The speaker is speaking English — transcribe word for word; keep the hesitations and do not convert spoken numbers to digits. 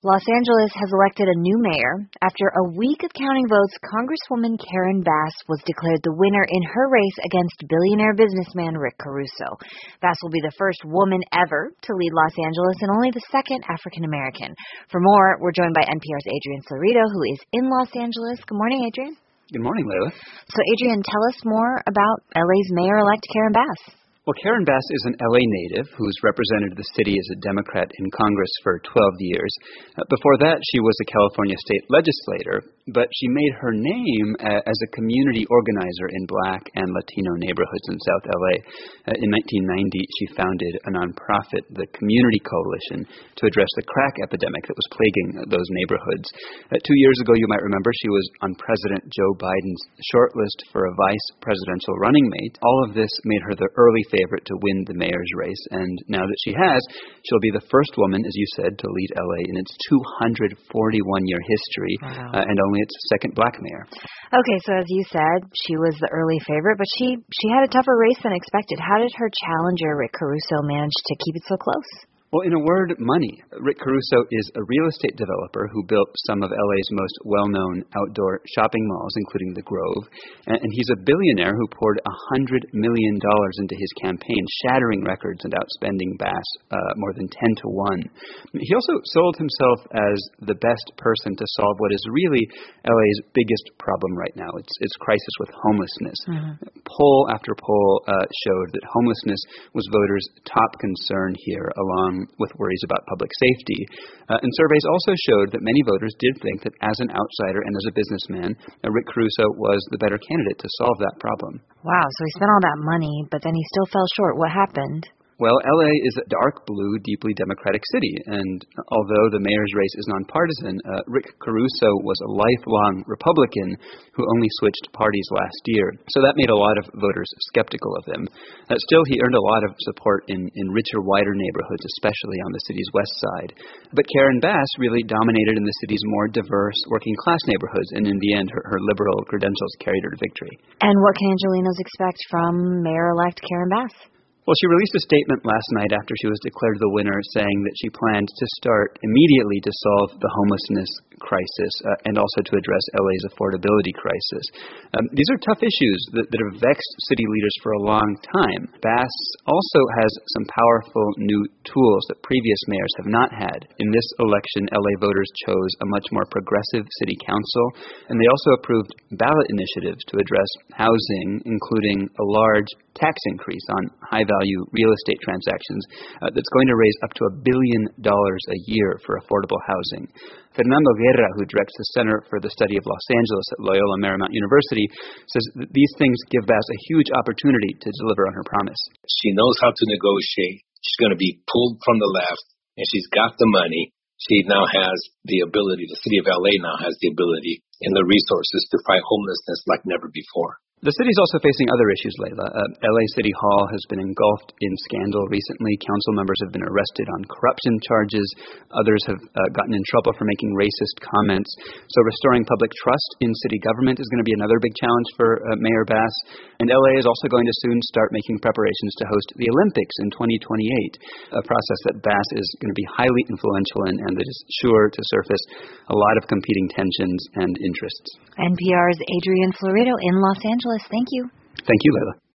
Los Angeles has elected a new mayor. After a week of counting votes, Congresswoman Karen Bass was declared the winner in her race against billionaire businessman Rick Caruso. Bass will be the first woman ever to lead Los Angeles and only the second African American. For more, we're joined by N P R's Adrian Florido, who is in Los Angeles. Good morning, Adrian. Good morning, Layla. So, Adrian, tell us more about L A's mayor-elect Karen Bass. Well, Karen Bass is an L A native who's represented the city as a Democrat in Congress for twelve years. Uh, before that, she was a California state legislator, but she made her name uh, as a community organizer in Black and Latino neighborhoods in South L A. Uh, in nineteen ninety, she founded a nonprofit, the Community Coalition, to address the crack epidemic that was plaguing those neighborhoods. Uh, two years ago, you might remember, she was on President Joe Biden's shortlist for a vice presidential running mate. All of this made her the early favorite to win the mayor's race, and now that she has, she'll be the first woman, as you said, to lead L A in its two hundred forty-one year history, wow. uh, and only its second black mayor. Okay, so as you said, she was the early favorite, but she, she had a tougher race than expected. How did her challenger, Rick Caruso, manage to keep it so close? Well, in a word, money. Rick Caruso is a real estate developer who built some of L A's most well-known outdoor shopping malls, including The Grove. And he's a billionaire who poured one hundred million dollars into his campaign, shattering records and outspending Bass uh, more than ten to one. He also sold himself as the best person to solve what is really L A's biggest problem right now. It's its crisis with homelessness. Mm-hmm. Poll after poll uh, showed that homelessness was voters' top concern here, along with worries about public safety. Uh, and surveys also showed that many voters did think that as an outsider and as a businessman, uh, Rick Caruso was the better candidate to solve that problem. Wow, so he spent all that money, but then he still fell short. What happened? Well, L A is a dark blue, deeply Democratic city, and although the mayor's race is nonpartisan, uh, Rick Caruso was a lifelong Republican who only switched parties last year. So that made a lot of voters skeptical of him. Uh, still, he earned a lot of support in, in richer, wider neighborhoods, especially on the city's west side. But Karen Bass really dominated in the city's more diverse, working-class neighborhoods, and in the end, her, her liberal credentials carried her to victory. And what can Angelenos expect from Mayor-elect Karen Bass? Well, she released a statement last night after she was declared the winner, saying that she planned to start immediately to solve the homelessness crisis uh, and also to address L A's affordability crisis. Um, these are tough issues that, that have vexed city leaders for a long time. Bass also has some powerful new tools that previous mayors have not had. In this election, L A voters chose a much more progressive city council, and they also approved ballot initiatives to address housing, including a large tax increase on high-value real estate transactions uh, that's going to raise up to a billion dollars a year for affordable housing. Fernando Guerra, who directs the Center for the Study of Los Angeles at Loyola Marymount University, says that these things give Bass a huge opportunity to deliver on her promise. She knows how to negotiate. She's going to be pulled from the left, and she's got the money. She now has the ability, the city of L A now has the ability and the resources to fight homelessness like never before. The city's also facing other issues, Layla. Uh, L A City Hall has been engulfed in scandal recently. Council members have been arrested on corruption charges. Others have uh, gotten in trouble for making racist comments. So restoring public trust in city government is going to be another big challenge for uh, Mayor Bass. And L A is also going to soon start making preparations to host the Olympics in twenty twenty-eight, a process that Bass is going to be highly influential in and that is sure to surface a lot of competing tensions and interests. N P R's Adrian Florido in Los Angeles. Thank you. Thank you, Layla.